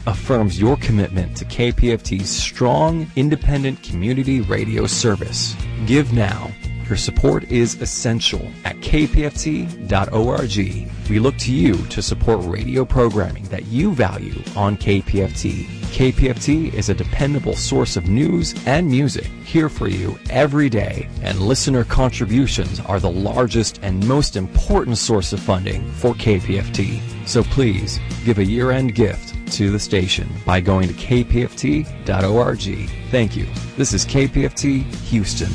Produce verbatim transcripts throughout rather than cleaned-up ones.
affirms your commitment to K P F T's strong, independent community radio service. Give now. Your support is essential at k p f t dot org. We look to you to support radio programming that you value on K P F T. K P F T is a dependable source of news and music here for you every day, and listener contributions are the largest and most important source of funding for K P F T. So please give a year-end gift to the station by going to k p f t dot org. Thank you. This is K P F T Houston.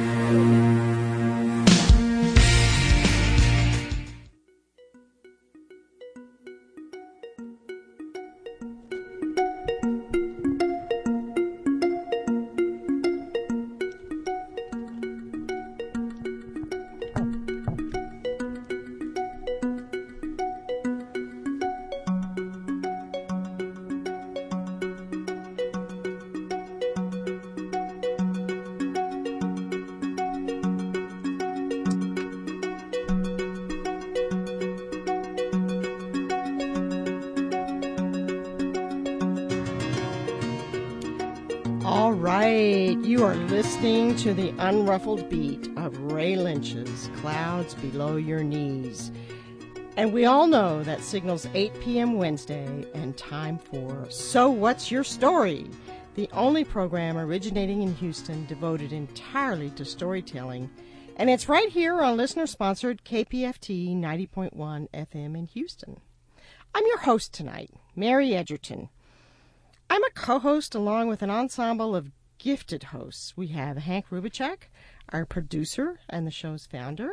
To the unruffled beat of Ray Lynch's Clouds Below Your Knees. And we all know that signals eight p.m. Wednesday and time for So What's Your Story? The only program originating in Houston devoted entirely to storytelling. And it's right here on listener-sponsored K P F T ninety point one F M in Houston. I'm your host tonight, Mary Edgerton. I'm a co-host along with an ensemble of gifted hosts. We have Hank Rubicek, our producer and the show's founder.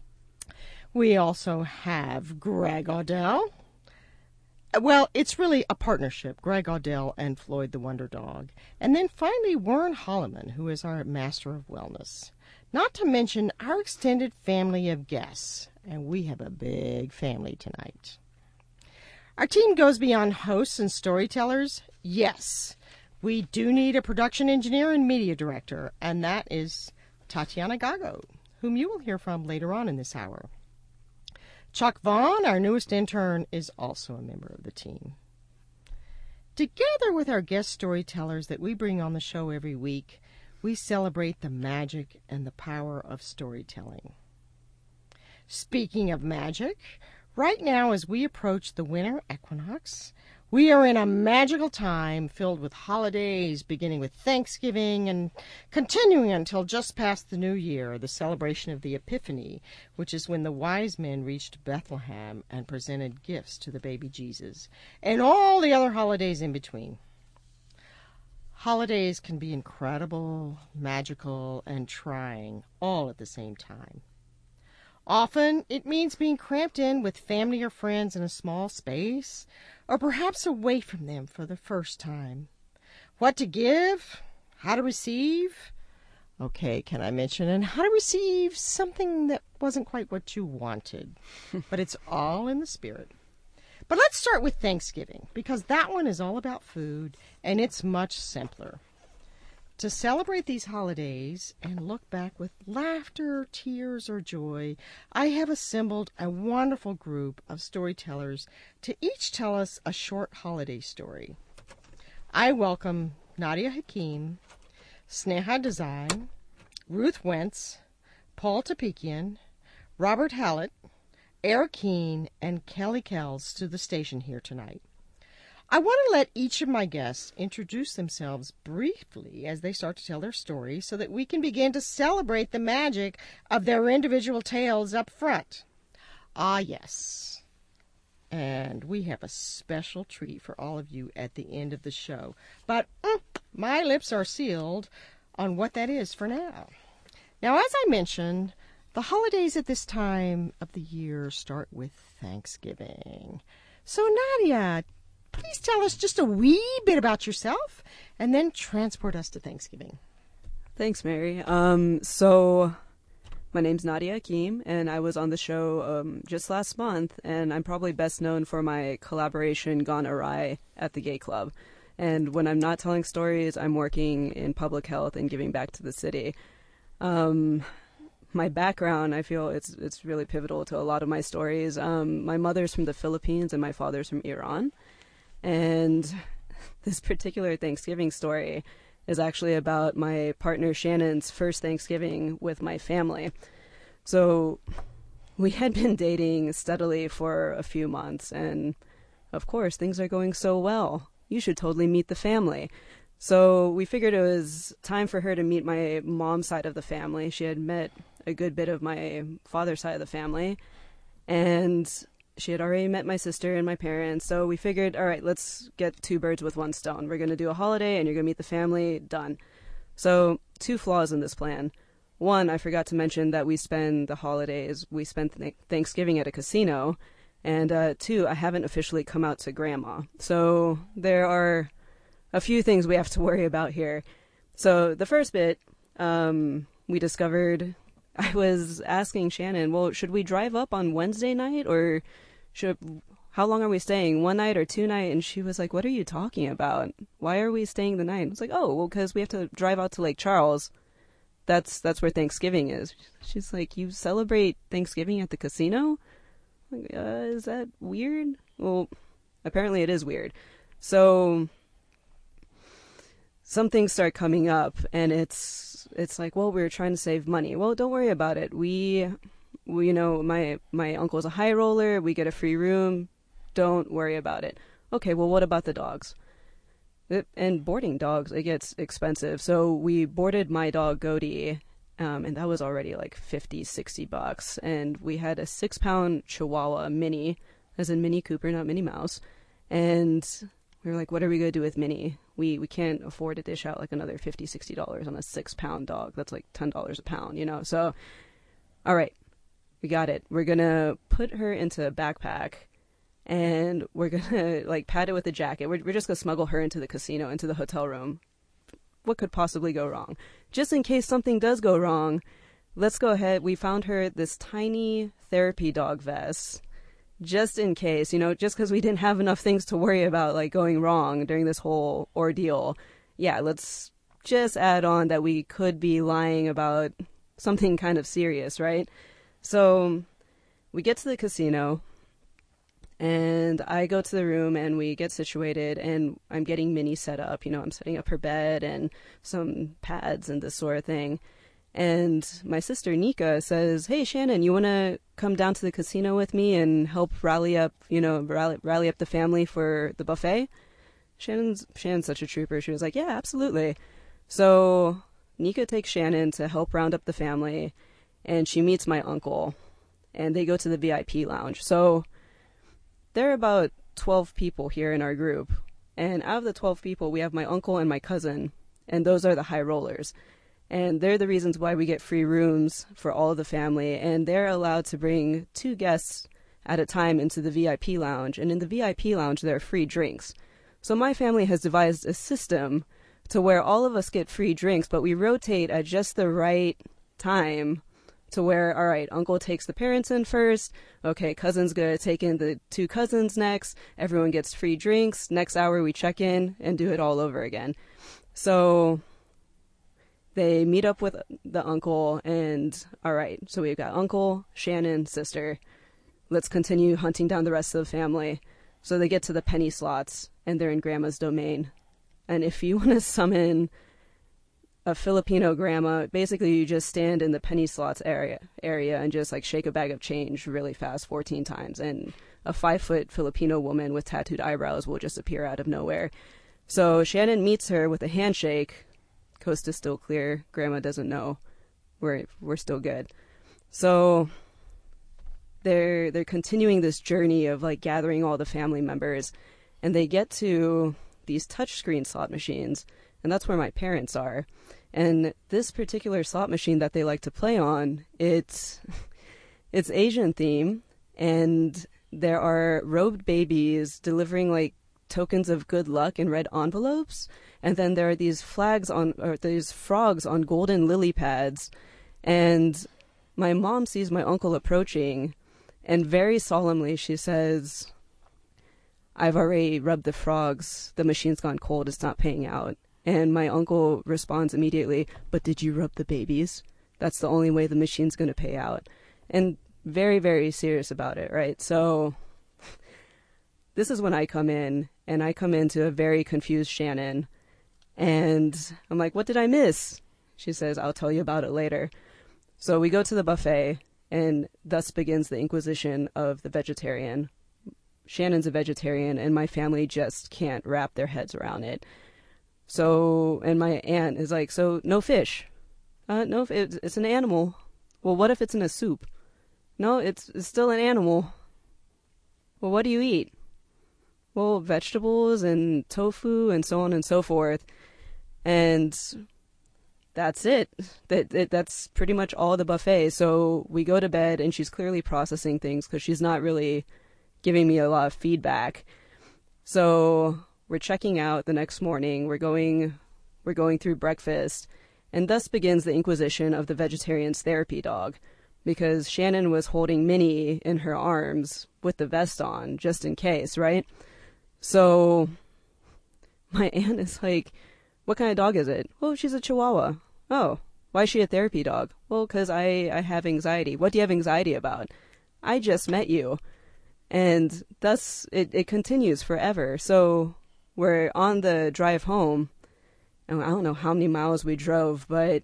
We also have Greg Audell. Well, it's really a partnership, Greg Audell and Floyd the Wonder Dog. And then finally, Warren Holloman, who is our Master of Wellness. Not to mention our extended family of guests. And we have a big family tonight. Our team goes beyond hosts and storytellers. Yes, we do need a production engineer and media director, and that is Tatiana Gago, whom you will hear from later on in this hour. Chuck Vaughn, our newest intern, is also a member of the team. Together with our guest storytellers that we bring on the show every week, we celebrate the magic and the power of storytelling. Speaking of magic, right now as we approach the winter equinox, we are in a magical time filled with holidays, beginning with Thanksgiving and continuing until just past the New Year, the celebration of the Epiphany, which is when the wise men reached Bethlehem and presented gifts to the baby Jesus, and all the other holidays in between. Holidays can be incredible, magical, and trying all at the same time. Often, it means being cramped in with family or friends in a small space, or perhaps away from them for the first time. What to give? How to receive? Okay, can I mention? And how to receive something that wasn't quite what you wanted. But it's all in the spirit. But let's start with Thanksgiving, because that one is all about food, and it's much simpler. To celebrate these holidays and look back with laughter, tears, or joy, I have assembled a wonderful group of storytellers to each tell us a short holiday story. I welcome Nadia Hakim, Sneha Desai, Ruth Wentz, Paul Tapikian, Robert Hallett, Eric Keene, and Kelly Kells to the station here tonight. I want to let each of my guests introduce themselves briefly as they start to tell their story so that we can begin to celebrate the magic of their individual tales up front. Ah, yes. And we have a special treat for all of you at the end of the show. But mm, my lips are sealed on what that is for now. Now, as I mentioned, the holidays at this time of the year start with Thanksgiving. So, Nadia, please tell us just a wee bit about yourself and then transport us to Thanksgiving. Thanks, Mary. Um, so my name's Nadia Hakim, and I was on the show um, just last month, and I'm probably best known for my collaboration Gone Awry at the Gay Club. And when I'm not telling stories, I'm working in public health and giving back to the city. Um, my background, I feel it's it's really pivotal to a lot of my stories. Um, my mother's from the Philippines and my father's from Iran. And this particular Thanksgiving story is actually about my partner Shannon's first Thanksgiving with my family. So we had been dating steadily for a few months, and of course, things are going so well. You should totally meet the family. So we figured it was time for her to meet my mom's side of the family. She had met a good bit of my father's side of the family, and she had already met my sister and my parents. So we figured, all right, let's get two birds with one stone. We're going to do a holiday, and you're going to meet the family. Done. So two flaws in this plan. One, I forgot to mention that we spend the holidays, we spent th- Thanksgiving at a casino. And uh, two, I haven't officially come out to Grandma. So there are a few things we have to worry about here. So the first bit, um, we discovered, I was asking Shannon, well, should we drive up on Wednesday night, or should, how long are we staying, one night or two night? And she was like, what are you talking about? Why are we staying the night? I was like, oh, well, because we have to drive out to Lake Charles. That's that's where Thanksgiving is. She's like, you celebrate Thanksgiving at the casino? I'm like, uh, is that weird? Well, apparently it is weird. So some things start coming up, and it's it's like, well, we were trying to save money. Well, don't worry about it. We, we you know, my my uncle's a high roller. We get a free room. Don't worry about it. Okay, well, what about the dogs? It, and boarding dogs, it gets expensive. So we boarded my dog, Godie, um, and that was already like fifty, sixty bucks. And we had a six-pound Chihuahua Mini, as in Mini Cooper, not Minnie Mouse. And we were like, what are we going to do with Minnie? We we can't afford to dish out like another fifty, sixty dollars on a six-pound dog. That's like ten dollars a pound, you know? So, all right, we got it. We're going to put her into a backpack, and we're going to, like, pad it with a jacket. We're, we're just going to smuggle her into the casino, into the hotel room. What could possibly go wrong? Just in case something does go wrong, let's go ahead. We found her this tiny therapy dog vest, just in case, you know, just because we didn't have enough things to worry about, like, going wrong during this whole ordeal. Yeah, let's just add on that we could be lying about something kind of serious, right? So we get to the casino, and I go to the room, and we get situated, and I'm getting Minnie set up. You know, I'm setting up her bed and some pads and this sort of thing. And my sister, Nika, says, hey, Shannon, you want to come down to the casino with me and help rally up, you know, rally, rally up the family for the buffet? Shannon's, Shannon's such a trooper. She was like, yeah, absolutely. So Nika takes Shannon to help round up the family, and she meets my uncle, and they go to the V I P lounge. So there are about twelve people here in our group, and out of the twelve people, we have my uncle and my cousin, and those are the high rollers. And they're the reasons why we get free rooms for all of the family, and they're allowed to bring two guests at a time into the V I P lounge, and in the V I P lounge, there are free drinks. So my family has devised a system to where all of us get free drinks, but we rotate at just the right time to where, all right, uncle takes the parents in first, okay, cousin's gonna take in the two cousins next, everyone gets free drinks, next hour we check in and do it all over again. So they meet up with the uncle, and all right, so we've got uncle, Shannon, sister. Let's continue hunting down the rest of the family. So they get to the penny slots, and they're in Grandma's domain. And if you want to summon a Filipino grandma, basically you just stand in the penny slots area area and just like shake a bag of change really fast fourteen times, and a five-foot Filipino woman with tattooed eyebrows will just appear out of nowhere. So Shannon meets her with a handshake. Coast is still clear. Grandma doesn't know. We're we're still good. So they're they're continuing this journey of like gathering all the family members, and they get to these touchscreen slot machines, and that's where my parents are. And this particular slot machine that they like to play on, it's it's Asian theme, and there are robed babies delivering like tokens of good luck in red envelopes, and then there are these flags on, or these frogs on golden lily pads. And my mom sees my uncle approaching, and very solemnly she says, I've already rubbed the frogs. The machine's gone cold. It's not paying out. And my uncle responds immediately, but did you rub the babies? That's the only way the machine's going to pay out. And very, very serious about it, right? So this is when I come in, and I come into a very confused Shannon, and I'm like, what did I miss? She says, I'll tell you about it later. So we go to the buffet, and thus begins the inquisition of the vegetarian. Shannon's a vegetarian, and my family just can't wrap their heads around it. So, and my aunt is like, so no fish. Uh, no, it's, it's an animal. Well, what if it's in a soup? No, it's, it's still an animal. Well, what do you eat? Well, vegetables and tofu and so on and so forth. And that's it. That, that That's pretty much all the buffet. So we go to bed, and she's clearly processing things because she's not really giving me a lot of feedback. So we're checking out the next morning. We're going, we're going through breakfast. And thus begins the inquisition of the vegetarian's therapy dog, because Shannon was holding Minnie in her arms with the vest on, just in case, right? So my aunt is like, what kind of dog is it? Oh, she's a Chihuahua. Oh, why is she a therapy dog? Well, because I, I have anxiety. What do you have anxiety about? I just met you. And thus it, it continues forever. So we're on the drive home. And I don't know how many miles we drove, but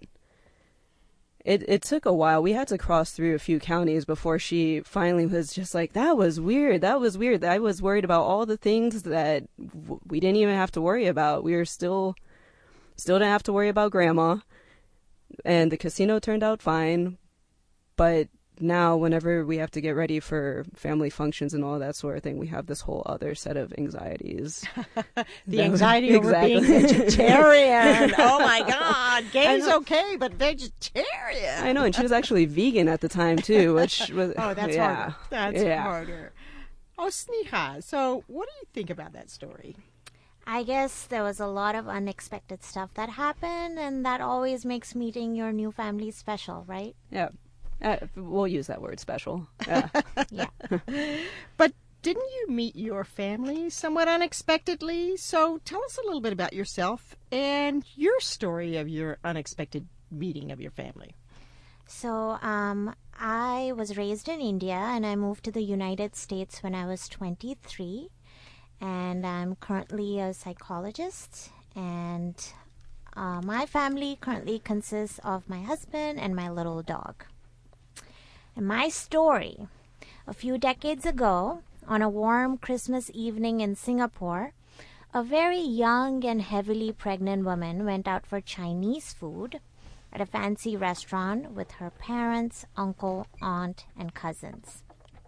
it it took a while. We had to cross through a few counties before she finally was just like, that was weird. That was weird. I was worried about all the things that w- we didn't even have to worry about. We were still, still didn't have to worry about grandma. And the casino turned out fine. But now whenever we have to get ready for family functions and all that sort of thing, we have this whole other set of anxieties. The anxiety over exactly. being vegetarian. Oh my God. Gay's okay, but vegetarian. I know, and she was actually vegan at the time too, which was Oh, that's yeah. harder. That's yeah. harder. Oh, Sneha, so what do you think about that story? I guess there was a lot of unexpected stuff that happened, and that always makes meeting your new family special, right? Yeah. Uh, we'll use that word, special. Yeah. Yeah. But didn't you meet your family somewhat unexpectedly? So tell us a little bit about yourself and your story of your unexpected meeting of your family. So, um, I was raised in India, and I moved to the United States when I was twenty-three. And I'm currently a psychologist. And uh, my family currently consists of my husband and my little dog. And my story, a few decades ago, on a warm Christmas evening in Singapore, a very young and heavily pregnant woman went out for Chinese food at a fancy restaurant with her parents, uncle, aunt, and cousins.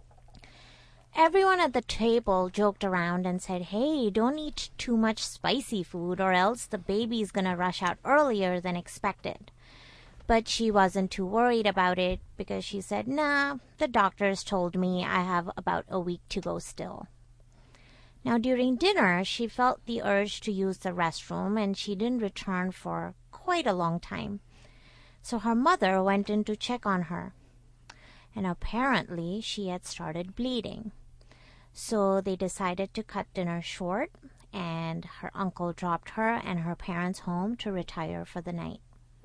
Everyone at the table joked around and said, hey, don't eat too much spicy food or else the baby's gonna rush out earlier than expected. But she wasn't too worried about it because she said, nah, the doctors told me I have about a week to go still. Now, during dinner, she felt the urge to use the restroom, and she didn't return for quite a long time. So her mother went in to check on her. And apparently, she had started bleeding. So they decided to cut dinner short, and her uncle dropped her and her parents home to retire for the night.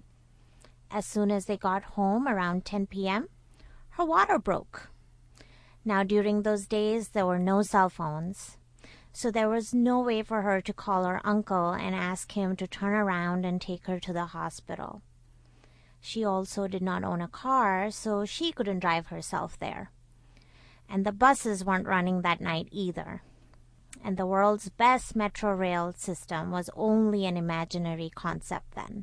As soon as they got home around ten p.m., her water broke. Now, during those days, there were no cell phones, so there was no way for her to call her uncle and ask him to turn around and take her to the hospital. She also did not own a car, so she couldn't drive herself there. And the buses weren't running that night either. And the world's best metro rail system was only an imaginary concept then.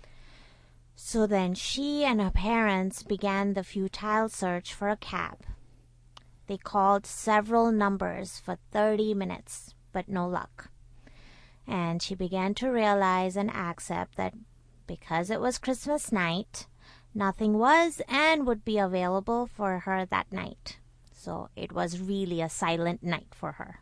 So then she and her parents began the futile search for a cab. They called several numbers for thirty minutes, but no luck. And she began to realize and accept that because it was Christmas night, nothing was and would be available for her that night. So it was really a silent night for her.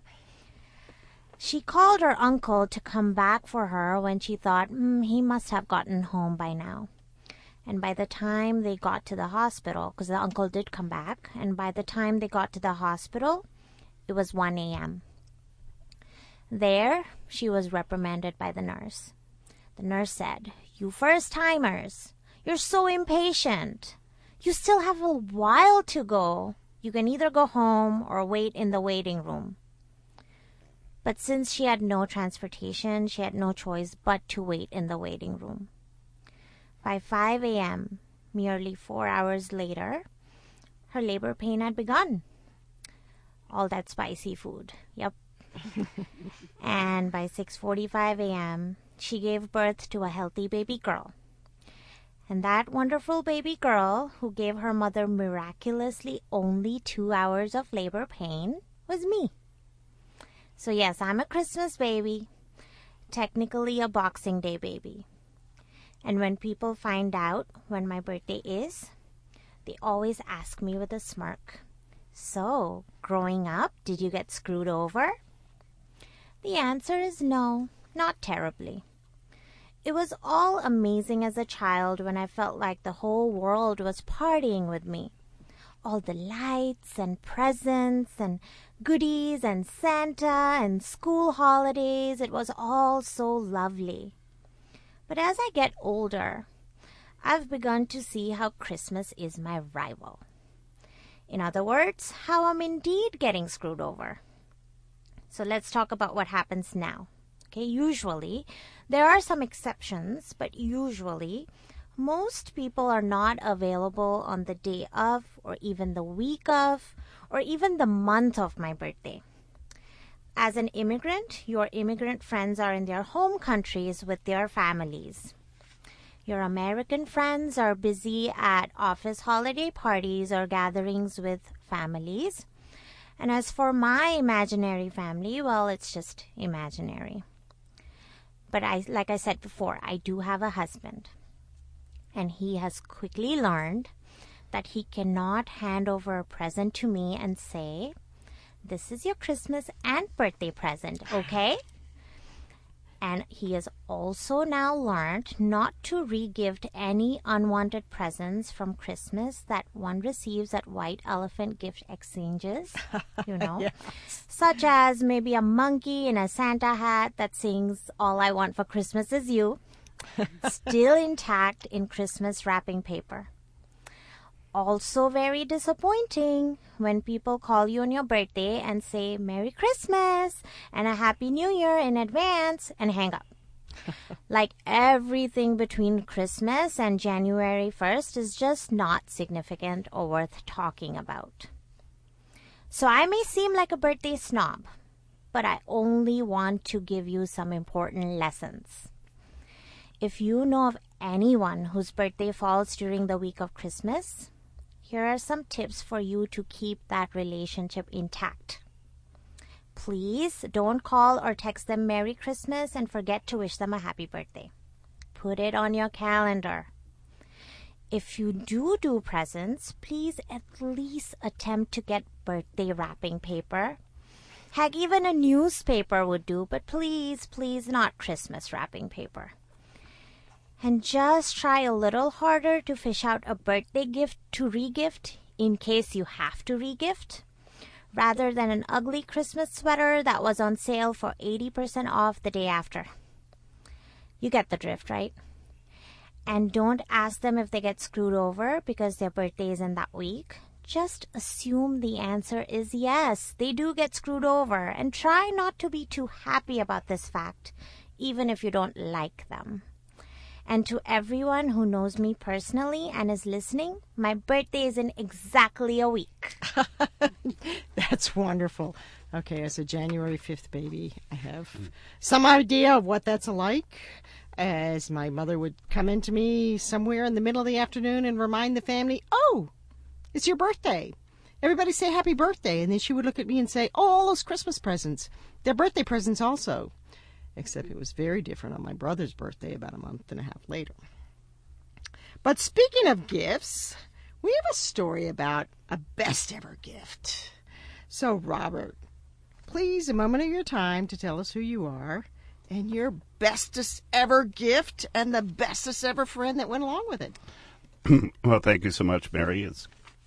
She called her uncle to come back for her when she thought, mm, he must have gotten home by now. And by the time they got to the hospital, because the uncle did come back, and by the time they got to the hospital, it was one a.m. There, she was reprimanded by the nurse. The nurse said, you first-timers, you're so impatient. You still have a while to go. You can either go home or wait in the waiting room. But since she had no transportation, she had no choice but to wait in the waiting room. By five a.m., merely four hours later, her labor pain had begun. All that spicy food. Yep. And by six forty-five a.m., she gave birth to a healthy baby girl. And that wonderful baby girl, who gave her mother miraculously only two hours of labor pain, was me. So yes, I'm a Christmas baby, technically a Boxing Day baby. And when people find out when my birthday is, they always ask me with a smirk, "So, growing up, did you get screwed over?" The answer is no, not terribly. It was all amazing as a child when I felt like the whole world was partying with me. All the lights and presents and goodies and Santa and school holidays, it was all so lovely. But as I get older, I've begun to see how Christmas is my rival. In other words, how I'm indeed getting screwed over. So let's talk about what happens now. Okay, usually, there are some exceptions, but usually, most people are not available on the day of, or even the week of, or even the month of my birthday. As an immigrant, your immigrant friends are in their home countries with their families. Your American friends are busy at office holiday parties or gatherings with families. And as for my imaginary family, well, it's just imaginary. But I, like I said before, I do have a husband. And he has quickly learned that he cannot hand over a present to me and say, "This is your Christmas and birthday present, okay?" And he has also now learned not to re-gift any unwanted presents from Christmas that one receives at White Elephant gift exchanges, you know, yes. Such as maybe a monkey in a Santa hat that sings "All I Want for Christmas Is You," still intact in Christmas wrapping paper. Also very disappointing when people call you on your birthday and say "Merry Christmas" and a Happy New Year in advance and hang up. Like everything between Christmas and January first is just not significant or worth talking about. So I may seem like a birthday snob, but I only want to give you some important lessons. If you know of anyone whose birthday falls during the week of Christmas, here are some tips for you to keep that relationship intact. Please don't call or text them Merry Christmas and forget to wish them a happy birthday. Put it on your calendar. If you do do presents, please at least attempt to get birthday wrapping paper. Heck, even a newspaper would do, but please, please not Christmas wrapping paper. And just try a little harder to fish out a birthday gift to re-gift in case you have to re-gift, rather than an ugly Christmas sweater that was on sale for eighty percent off the day after. You get the drift, right? And don't ask them if they get screwed over because their birthday is in that week. Just assume the answer is yes, they do get screwed over, and try not to be too happy about this fact, even if you don't like them. And to everyone who knows me personally and is listening, my birthday is in exactly a week. That's wonderful. Okay, as a January fifth baby, I have some idea of what that's like, as my mother would come into me somewhere in the middle of the afternoon and remind the family, "Oh, it's your birthday. Everybody say happy birthday." And then she would look at me and say, "Oh, all those Christmas presents. They're birthday presents also." Except it was very different on my brother's birthday about a month and a half later. But speaking of gifts, we have a story about a best ever gift. So, Robert, please, a moment of your time to tell us who you are and your bestest ever gift and the bestest ever friend that went along with it. Well, thank you so much, Mary. It's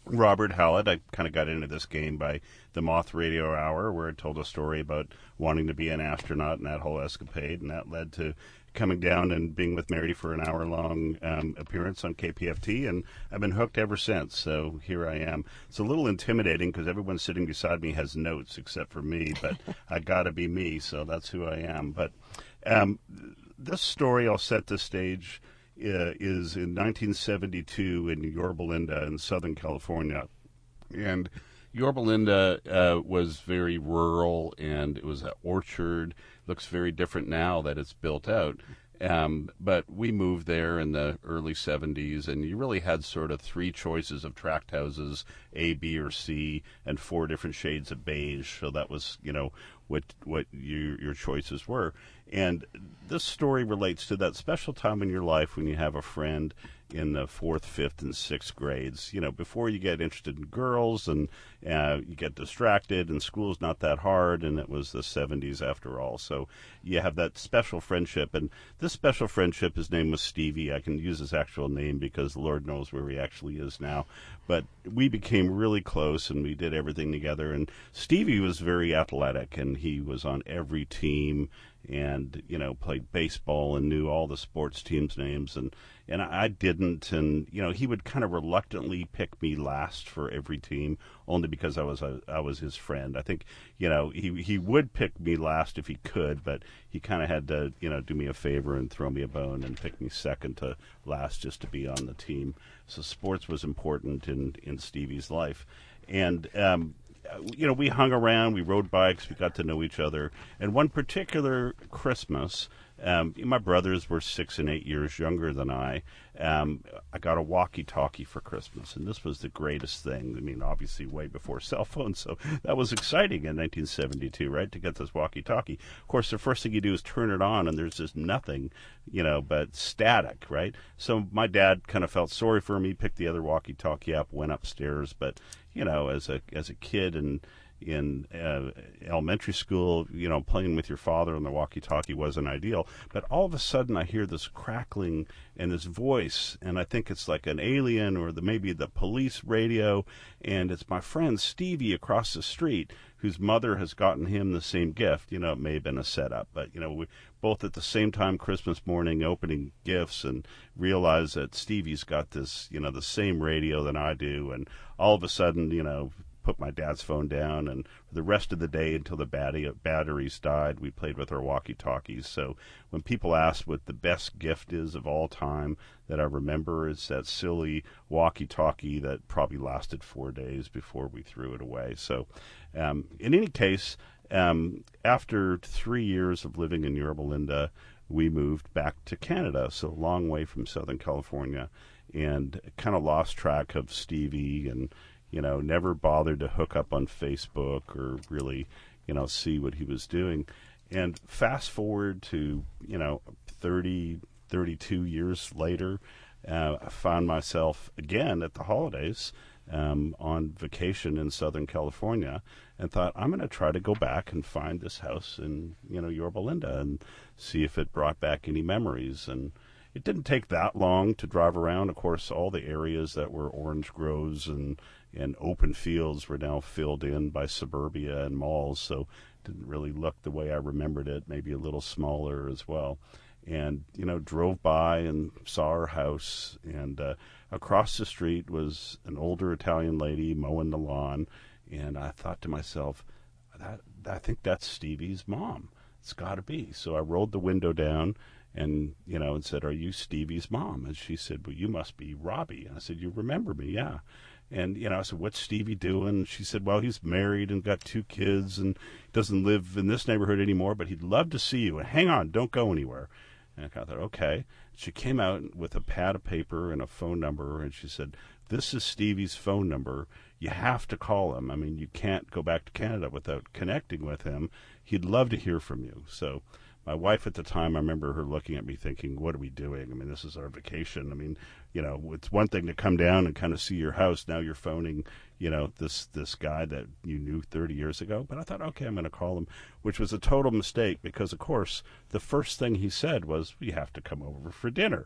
Robert Hallett. I kind of got into this game by the Moth Radio Hour, where it told a story about wanting to be an astronaut and that whole escapade, and that led to coming down and being with Mary for an hour-long um, appearance on K P F T, and I've been hooked ever since, so here I am. It's a little intimidating because everyone sitting beside me has notes except for me, but I got to be me, so that's who I am. But um, this story, I'll set the stage, uh, is in nineteen seventy-two in Yorba Linda in Southern California, and Yorba Linda uh, was very rural, and it was an orchard. Looks very different now that it's built out. Um, but we moved there in the early seventies, and you really had sort of three choices of tract houses, A, B, or C, and four different shades of beige. So that was, you know, what what you, your choices were. And this story relates to that special time in your life when you have a friend in the fourth, fifth, and sixth grades. You know, before you get interested in girls and uh, you get distracted, and school's not that hard, and it was the seventies after all. So you have that special friendship, and this special friendship, his name was Stevie. I can use his actual name because the Lord knows where he actually is now. But we became really close, and we did everything together. And Stevie was very athletic, and he was on every team, and, you know, played baseball and knew all the sports teams' names, and, and I didn't. And, you know, he would kind of reluctantly pick me last for every team, only because I was a, I was his friend. I think, you know, he he would pick me last if he could, but he kind of had to, you know, do me a favor and throw me a bone and pick me second to last just to be on the team. So sports was important in, in Stevie's life. And, um, you know, we hung around, we rode bikes, we got to know each other. And one particular Christmas, um, my brothers were six and eight years younger than I. Um, I got a walkie-talkie for Christmas, and this was the greatest thing. I mean, obviously way before cell phones, so that was exciting in nineteen seventy-two, right, to get this walkie-talkie. Of course, the first thing you do is turn it on, and there's just nothing, you know, but static, right? So my dad kind of felt sorry for me, picked the other walkie-talkie up, went upstairs, but you know, as a as a kid and in uh, elementary school, you know, playing with your father on the walkie-talkie wasn't ideal. But all of a sudden, I hear this crackling and this voice, and I think it's like an alien or the, maybe the police radio, and it's my friend Stevie across the street, whose mother has gotten him the same gift. You know, it may have been a setup, but, you know, we both at the same time Christmas morning opening gifts and realize that Stevie's got this, you know, the same radio than I do, and all of a sudden, you know, put my dad's phone down, and for the rest of the day until the battery, batteries died, we played with our walkie-talkies. So when people ask what the best gift is of all time that I remember, is that silly walkie-talkie that probably lasted four days before we threw it away. So um, in any case, um, after three years of living in Yorba Linda, we moved back to Canada, so a long way from Southern California, and kind of lost track of Stevie, and you know, never bothered to hook up on Facebook or really, you know, see what he was doing. And fast forward to, you know, thirty, thirty-two years later, uh, I found myself again at the holidays um, on vacation in Southern California, and thought, I'm going to try to go back and find this house in, you know, Yorba Linda and see if it brought back any memories. And it didn't take that long to drive around. Of course, all the areas that were orange groves and and open fields were now filled in by suburbia and malls, so it didn't really look the way I remembered it, maybe a little smaller as well. And, you know, drove by and saw our house, and uh, across the street was an older Italian lady mowing the lawn, and I thought to myself, that, I think that's Stevie's mom. It's got to be. So I rolled the window down and, you know, and said, are you Stevie's mom? And she said, well, you must be Robbie. And I said, you remember me? Yeah. And, you know, I said, what's Stevie doing? She said, well, he's married and got two kids and doesn't live in this neighborhood anymore, but he'd love to see you. And hang on, don't go anywhere. And I thought, okay. She came out with a pad of paper and a phone number, and she said, this is Stevie's phone number. You have to call him. I mean, you can't go back to Canada without connecting with him. He'd love to hear from you. So my wife at the time, I remember her looking at me thinking, what are we doing? I mean, this is our vacation. I mean, you know, it's one thing to come down and kind of see your house. Now you're phoning, you know, this this guy that you knew thirty years ago. But I thought, okay, I'm going to call him, which was a total mistake because, of course, the first thing he said was, we have to come over for dinner.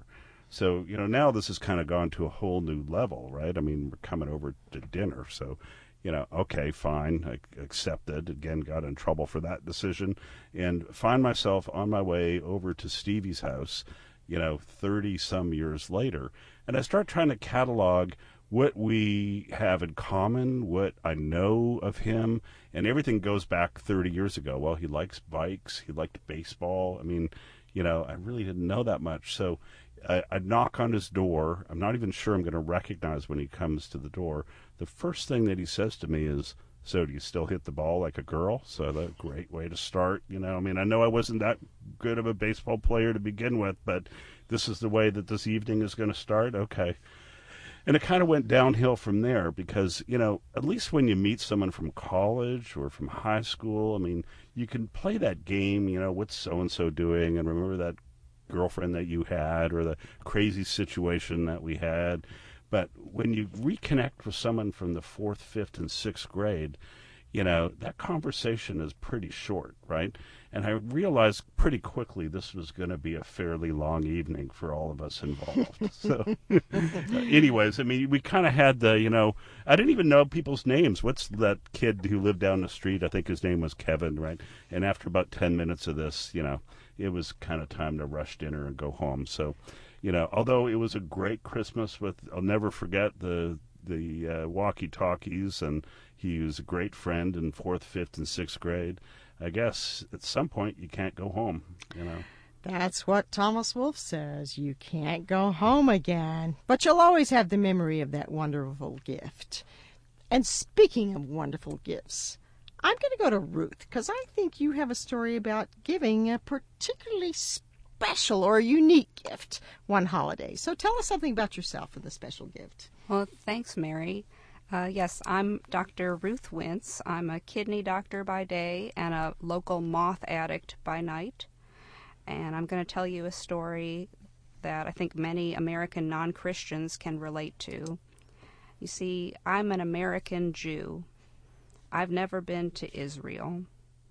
So, you know, now this has kind of gone to a whole new level, right? I mean, we're coming over to dinner, so, you know, okay, fine, I accepted. Again, got in trouble for that decision, and find myself on my way over to Stevie's house, you know, thirty-some years later, and I start trying to catalog what we have in common, what I know of him, and everything goes back thirty years ago. Well, he likes bikes, he liked baseball. I mean, you know, I really didn't know that much, so I, I knock on his door. I'm not even sure I'm going to recognize when he comes to the door. The first thing that he says to me is, "So do you still hit the ball like a girl?" So that's a great way to start. You know, I mean, I know I wasn't that good of a baseball player to begin with, but this is the way that this evening is going to start. Okay. And it kind of went downhill from there because, you know, at least when you meet someone from college or from high school, I mean, you can play that game, you know, what's so-and-so doing, and remember that girlfriend that you had or the crazy situation that we had. But when you reconnect with someone from the fourth, fifth, and sixth grade, you know, that conversation is pretty short, right? And I realized pretty quickly this was going to be a fairly long evening for all of us involved. So anyways, I mean, we kind of had the, you know, I didn't even know people's names. What's that kid who lived down the street? I think his name was Kevin, right? And after about ten minutes of this, you know, it was kind of time to rush dinner and go home. So, you know, although it was a great Christmas with, I'll never forget the the uh, walkie-talkies, and he was a great friend in fourth, fifth, and sixth grade. I guess at some point you can't go home, you know. That's what Thomas Wolfe says. You can't go home again, but you'll always have the memory of that wonderful gift. And speaking of wonderful gifts, I'm going to go to Ruth, because I think you have a story about giving a particularly special or unique gift one holiday. So tell us something about yourself and the special gift. Well, thanks, Mary. Uh, yes, I'm Doctor Ruth Wintz. I'm a kidney doctor by day and a local moth addict by night. And I'm going to tell you a story that I think many American non-Christians can relate to. You see, I'm an American Jew. I've never been to Israel.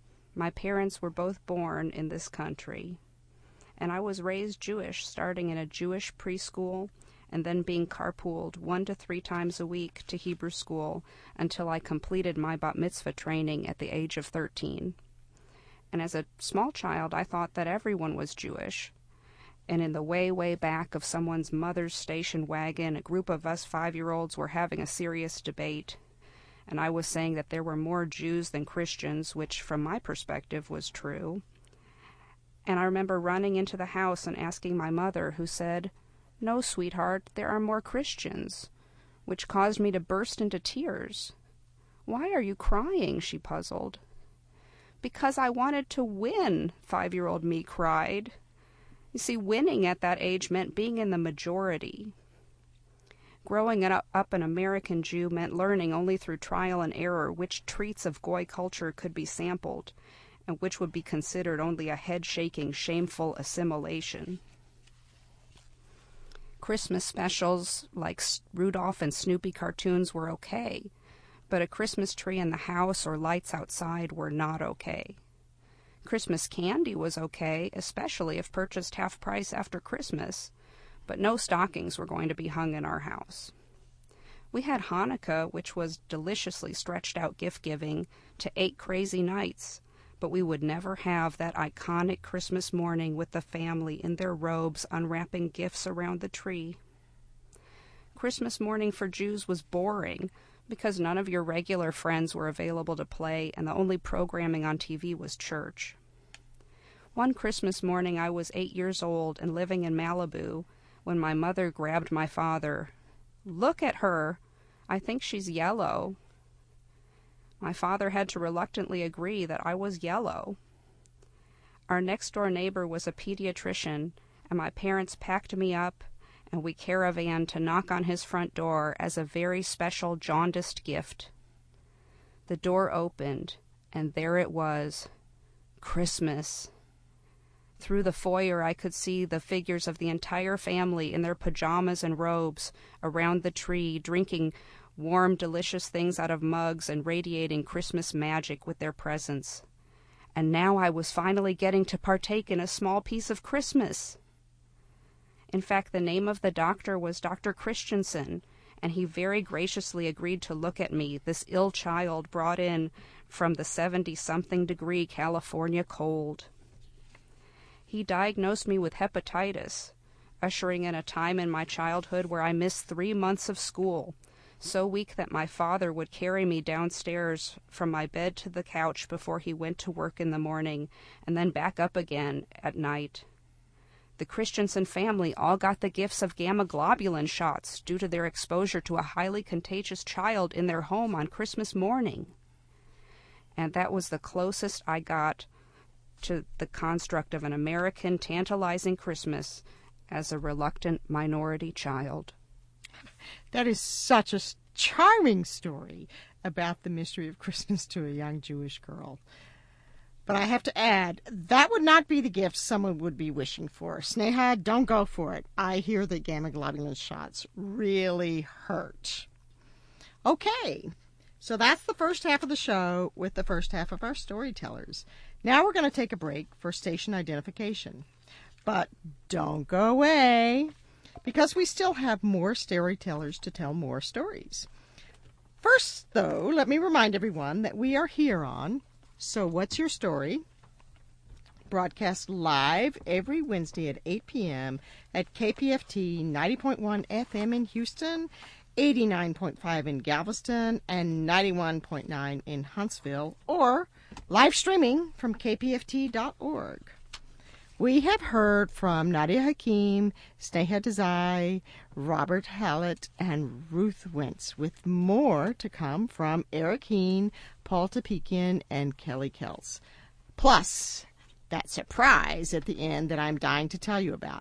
My parents were both born in this country. And I was raised Jewish, starting in a Jewish preschool and then being carpooled one to three times a week to Hebrew school until I completed my bat mitzvah training at the age of thirteen. And as a small child, I thought that everyone was Jewish. And in the way, way back of someone's mother's station wagon, a group of us five-year-olds were having a serious debate. And I was saying that there were more Jews than Christians, which from my perspective was true. And I remember running into the house and asking my mother, who said, "No, sweetheart, there are more Christians," which caused me to burst into tears. "Why are you crying?" she puzzled. "Because I wanted to win," five-year-old me cried. You see, winning at that age meant being in the majority. Growing up an American Jew meant learning only through trial and error which treats of Goy culture could be sampled, and which would be considered only a head-shaking, shameful assimilation. Christmas specials like Rudolph and Snoopy cartoons were okay, but a Christmas tree in the house or lights outside were not okay. Christmas candy was okay, especially if purchased half price after Christmas, but no stockings were going to be hung in our house. We had Hanukkah, which was deliciously stretched-out gift-giving to eight crazy nights, but we would never have that iconic Christmas morning with the family in their robes unwrapping gifts around the tree. Christmas morning for Jews was boring because none of your regular friends were available to play and the only programming on T V was church. One Christmas morning I was eight years old and living in Malibu when my mother grabbed my father. "Look at her. I think she's yellow." My father had to reluctantly agree that I was yellow. Our next-door neighbor was a pediatrician, and my parents packed me up, and we caravanned to knock on his front door as a very special jaundiced gift. The door opened, and there it was, Christmas. Through the foyer I could see the figures of the entire family in their pajamas and robes around the tree, drinking warm, delicious things out of mugs and radiating Christmas magic with their presence. And now I was finally getting to partake in a small piece of Christmas. In fact, the name of the doctor was Doctor Christensen, and he very graciously agreed to look at me, this ill child brought in from the seventy-something degree California cold. He diagnosed me with hepatitis, ushering in a time in my childhood where I missed three months of school, so weak that my father would carry me downstairs from my bed to the couch before he went to work in the morning, and then back up again at night. The Christensen family all got the gifts of gamma globulin shots due to their exposure to a highly contagious child in their home on Christmas morning. And that was the closest I got to the construct of an American tantalizing Christmas as a reluctant minority child. That is such a charming story about the mystery of Christmas to a young Jewish girl. But I have to add, that would not be the gift someone would be wishing for. Sneha, don't go for it. I hear the gamma globulin shots really hurt. Okay, so that's the first half of the show with the first half of our storytellers. Now we're going to take a break for station identification. But don't go away, because we still have more storytellers to tell more stories. First, though, let me remind everyone that we are here on So What's Your Story? Broadcast live every Wednesday at eight p.m. at K P F T ninety point one F M in Houston, eighty-nine point five in Galveston, and ninety-one point nine in Huntsville, or live streaming from K P F T dot org. We have heard from Nadia Hakim, Sneha Desai, Robert Hallett, and Ruth Wentz, with more to come from Eric Heen, Paul Topikian, and Kelly Kels. Plus, that surprise at the end that I'm dying to tell you about.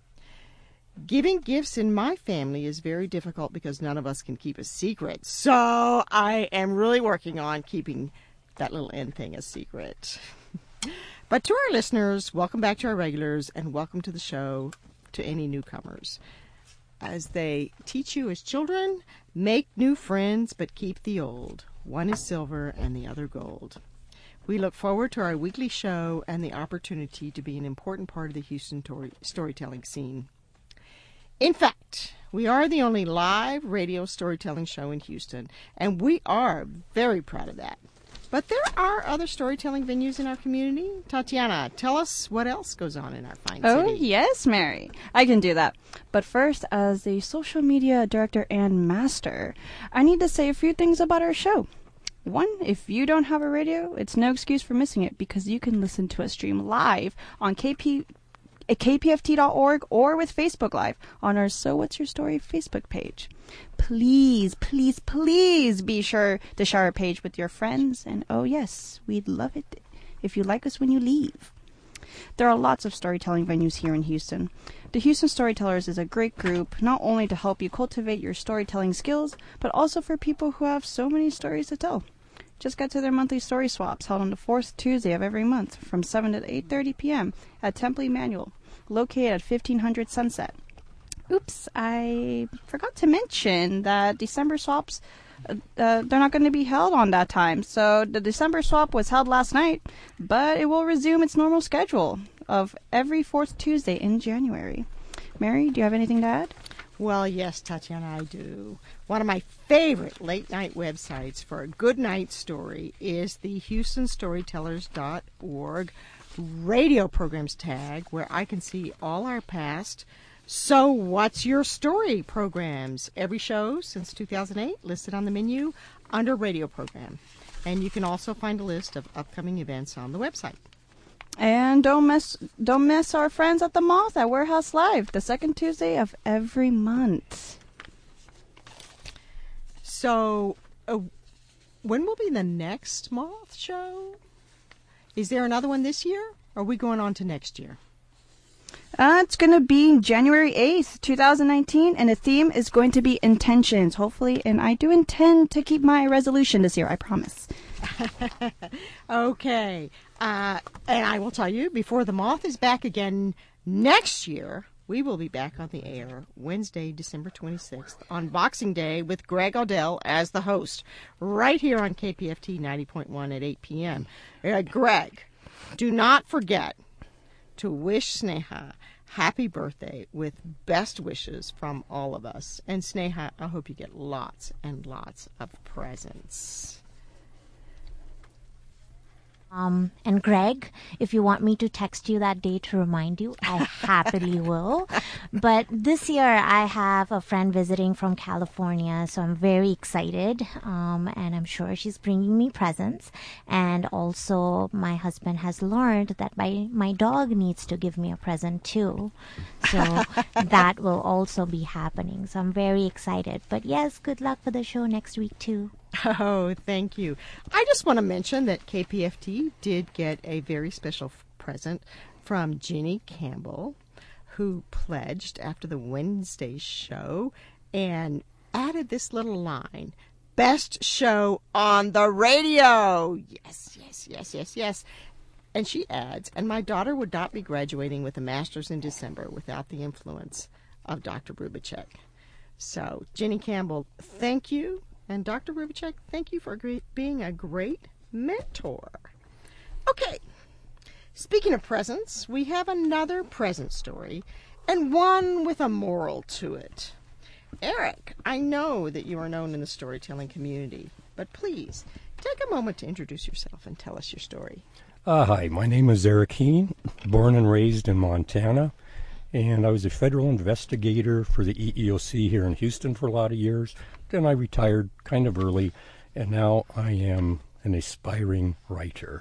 Giving gifts in my family is very difficult because none of us can keep a secret. So I am really working on keeping that little end thing a secret. But to our listeners, welcome back to our regulars, and welcome to the show to any newcomers. As they teach you as children, make new friends, but keep the old. One is silver and the other gold. We look forward to our weekly show and the opportunity to be an important part of the Houston tori- storytelling scene. In fact, we are the only live radio storytelling show in Houston, and we are very proud of that. But there are other storytelling venues in our community. Tatiana, tell us what else goes on in our fine oh, city. Oh, yes, Mary. I can do that. But first, as a social media director and master, I need to say a few things about our show. One, if you don't have a radio, it's no excuse for missing it, because you can listen to us stream live on K P, K P F T dot org or with Facebook Live on our So What's Your Story Facebook page. Please, please, please be sure to share our page with your friends. And oh yes, we'd love it if you like us when you leave. There are lots of storytelling venues here in Houston. The Houston Storytellers is a great group, not only to help you cultivate your storytelling skills, but also for people who have so many stories to tell. Just get to their monthly story swaps held on the fourth Tuesday of every month from seven to eight thirty p.m. at Temple Emanuel, located at fifteen hundred Sunset. Oops, I forgot to mention that December swaps, uh, uh, they're not going to be held on that time. So the December swap was held last night, but it will resume its normal schedule of every fourth Tuesday in January. Mary, do you have anything to add? Well, yes, Tatiana, I do. One of my favorite late-night websites for a good night story is the Houston Storytellers dot org radio programs tag, where I can see all our past So What's Your Story programs. Every show since two thousand eight listed on the menu under radio program. And you can also find a list of upcoming events on the website. And don't miss don't miss our friends at the Moth at Warehouse Live, the second Tuesday of every month. So, uh, when will be the next Moth show? Is there another one this year? Or are we going on to next year? Uh, it's going to be January eighth, twenty nineteen, and the theme is going to be intentions, hopefully. And I do intend to keep my resolution this year, I promise. Okay. Uh, and I will tell you, before the Moth is back again next year, we will be back on the air Wednesday, December twenty-sixth, on Boxing Day with Greg Odell as the host, right here on K P F T ninety point one at eight p.m. Uh, Greg, do not forget to wish Sneha happy birthday with best wishes from all of us. And Sneha, I hope you get lots and lots of presents. Um, and Greg, if you want me to text you that day to remind you, I happily will. But this year I have a friend visiting from California, so I'm very excited. Um, and I'm sure she's bringing me presents. And also my husband has learned that my, my dog needs to give me a present too. So that will also be happening. So I'm very excited. But yes, good luck for the show next week too. Oh, thank you. I just want to mention that K P F T did get a very special f- present from Ginny Campbell, who pledged after the Wednesday show and added this little line, best show on the radio. Yes, yes, yes, yes, yes. And she adds, and my daughter would not be graduating with a master's in December without the influence of Doctor Rubicek. So, Ginny Campbell, thank you. And Doctor Rubicek, thank you for great, being a great mentor. Okay, speaking of presents, we have another present story, and one with a moral to it. Eric, I know that you are known in the storytelling community, but please, take a moment to introduce yourself and tell us your story. Uh, hi, my name is Eric Heen, born and raised in Montana, and I was a federal investigator for the E E O C here in Houston for a lot of years. Then I retired kind of early, and now I am an aspiring writer.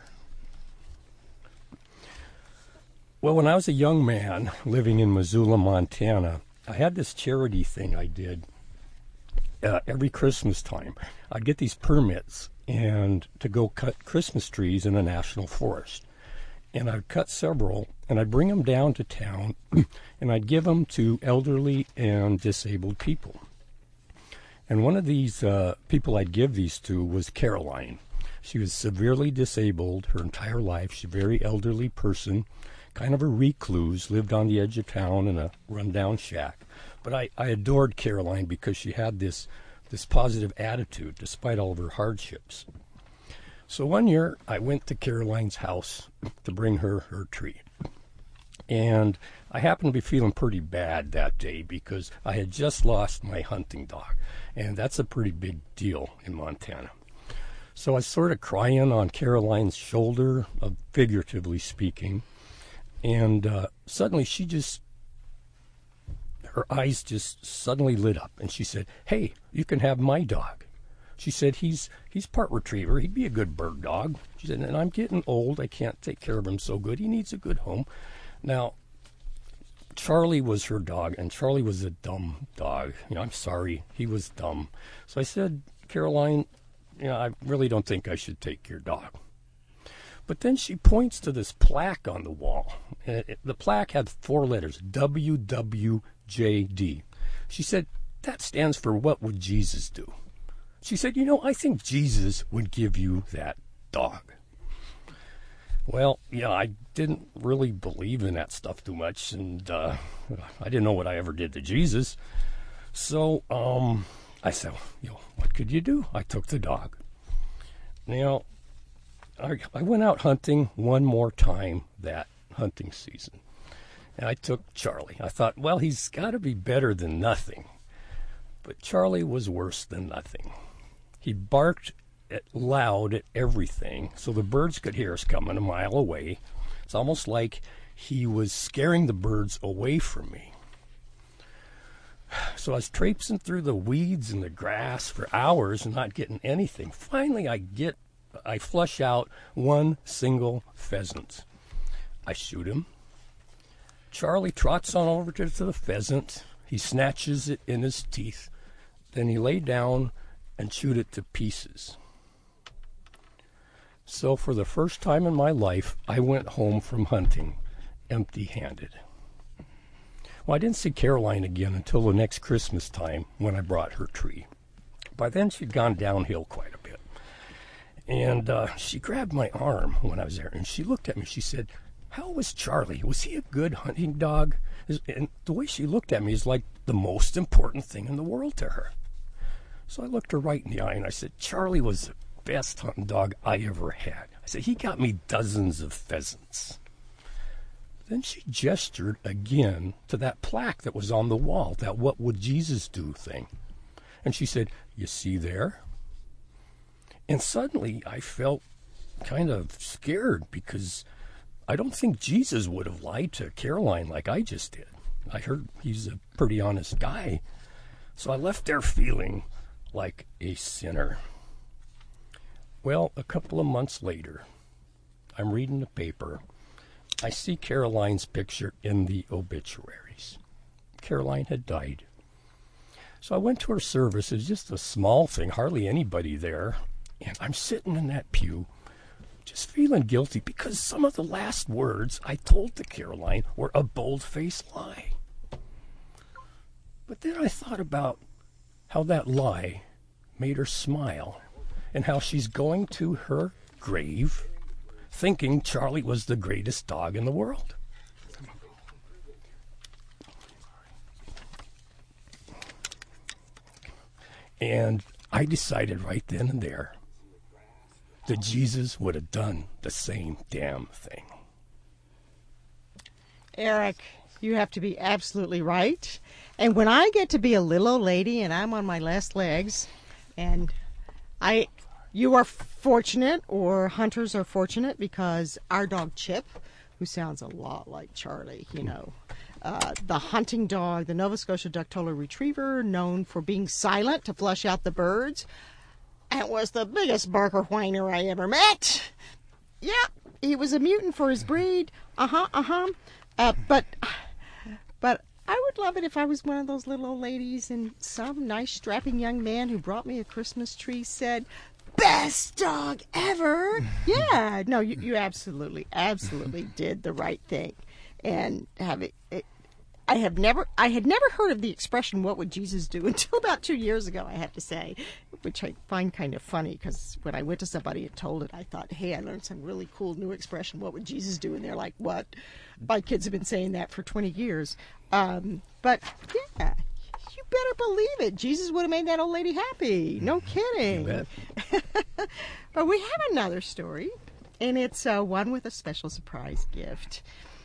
Well, when I was a young man living in Missoula, Montana, I had this charity thing I did uh, every Christmas time. I'd get these permits and to go cut Christmas trees in a national forest. And I'd cut several, and I'd bring them down to town, and I'd give them to elderly and disabled people. And one of these uh, people I'd give these to was Caroline. She was severely disabled her entire life. She's a very elderly person, kind of a recluse, lived on the edge of town in a rundown shack. But I, I adored Caroline because she had this, this positive attitude despite all of her hardships. So one year I went to Caroline's house to bring her her tree. And I happened to be feeling pretty bad that day because I had just lost my hunting dog. And that's a pretty big deal in Montana. So I was sort of crying on Caroline's shoulder, uh, figuratively speaking. And uh, suddenly she just, her eyes just suddenly lit up. And she said, "Hey, you can have my dog." She said, he's he's part retriever. He'd be a good bird dog. She said, and I'm getting old. I can't take care of him so good. He needs a good home. Now, Charlie was her dog, and Charlie was a dumb dog. You know, I'm sorry, he was dumb. So I said, Caroline, you know, I really don't think I should take your dog. But then she points to this plaque on the wall. And it, the plaque had four letters, W W J D. She said, that stands for what would Jesus do? She said, you know, I think Jesus would give you that dog. Well, yeah, I didn't really believe in that stuff too much, and uh, I didn't know what I ever did to Jesus. So um, I said, you know, what could you do? I took the dog. Now, I, I went out hunting one more time that hunting season, and I took Charlie. I thought, well, he's got to be better than nothing. But Charlie was worse than nothing. He barked at, loud at everything, so the birds could hear us coming a mile away. It's almost like he was scaring the birds away from me. So I was traipsing through the weeds and the grass for hours and not getting anything. Finally, I get, I flush out one single pheasant. I shoot him. Charlie trots on over to, to the pheasant. He snatches it in his teeth. Then he lay down and chewed it to pieces. So for the first time in my life, I went home from hunting empty-handed. Well, I didn't see Caroline again until the next Christmas time when I brought her tree. By then, she'd gone downhill quite a bit. And uh, she grabbed my arm when I was there, and she looked at me. She said, "How was Charlie? Was he a good hunting dog?" And the way she looked at me is like the most important thing in the world to her. So I looked her right in the eye, and I said, "Charlie was the best hunting dog I ever had." I said, "He got me dozens of pheasants." Then she gestured again to that plaque that was on the wall, that "What would Jesus do" thing. And she said, "You see there?" And suddenly I felt kind of scared, because I don't think Jesus would have lied to Caroline like I just did. I heard he's a pretty honest guy. So I left there feeling like a sinner. Well, a couple of months later, I'm reading the paper. I see Caroline's picture in the obituaries. Caroline had died. So I went to her service. It was just a small thing, hardly anybody there. And I'm sitting in that pew, just feeling guilty, because some of the last words I told to Caroline were a bold-faced lie. But then I thought about how that lie made her smile, and how she's going to her grave thinking Charlie was the greatest dog in the world. And I decided right then and there that Jesus would have done the same damn thing. Eric, you have to be absolutely right. And when I get to be a little old lady and I'm on my last legs, and I, you are fortunate, or hunters are fortunate, because our dog Chip, who sounds a lot like Charlie, you know, uh, the hunting dog, the Nova Scotia Ductola Retriever, known for being silent to flush out the birds, and was the biggest barker whiner I ever met. Yeah, he was a mutant for his breed. Uh-huh, uh-huh. Uh, but, but I would love it if I was one of those little old ladies and some nice strapping young man who brought me a Christmas tree said, "Best dog ever." Yeah, no, you, you absolutely, absolutely did the right thing. And have it, it, I have never, I had never heard of the expression, "What would Jesus do?" until about two years ago, I have to say, which I find kind of funny, because when I went to somebody and told it, I thought, hey, I learned some really cool new expression, "What would Jesus do?" And they're like, "What?" My kids have been saying that for twenty years. Um, but yeah, you better believe it. Jesus would have made that old lady happy. No kidding. You bet. But we have another story, and it's uh, one with a special surprise gift.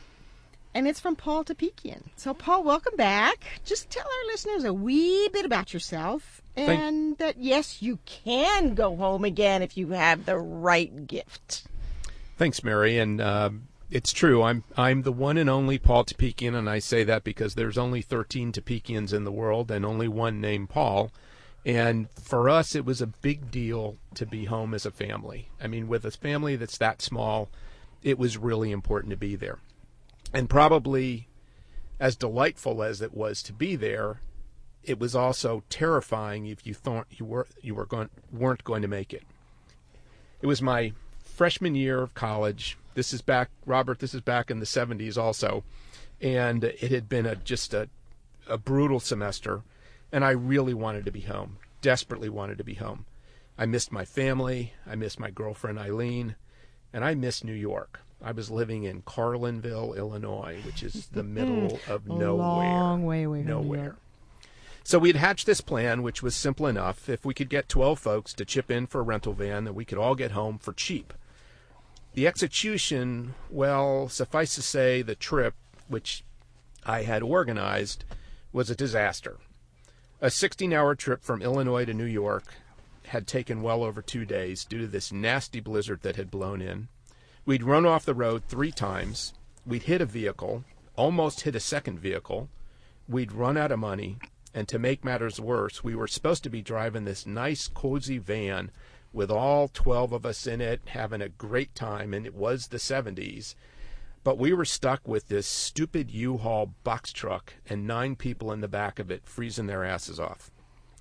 And it's from Paul Topikian. So, Paul, welcome back. Just tell our listeners a wee bit about yourself, and Thank- that, yes, you can go home again if you have the right gift. Thanks, Mary. And uh, it's true. I'm I'm the one and only Paul Topikian, and I say that because there's only thirteen Topikians in the world and only one named Paul. And for us, it was a big deal to be home as a family. I mean, with a family that's that small, it was really important to be there. And probably as delightful as it was to be there, it was also terrifying if you thought you were you were going weren't going to make it. It was my freshman year of college. This is back, Robert. This is back in the seventies, also, and it had been a just a a brutal semester, and I really wanted to be home. Desperately wanted to be home. I missed my family. I missed my girlfriend Eileen, and I missed New York. I was living in Carlinville, Illinois, which is the middle of a nowhere. Long way away from nowhere. New York. So we had hatched this plan, which was simple enough. If we could get twelve folks to chip in for a rental van, then we could all get home for cheap. The execution, well, suffice to say, the trip, which I had organized, was a disaster. A sixteen-hour trip from Illinois to New York had taken well over two days due to this nasty blizzard that had blown in. We'd run off the road three times. We'd hit a vehicle, almost hit a second vehicle. We'd run out of money. And to make matters worse, we were supposed to be driving this nice, cozy van with all twelve of us in it, having a great time, and it was the seventies. But we were stuck with this stupid U-Haul box truck and nine people in the back of it freezing their asses off.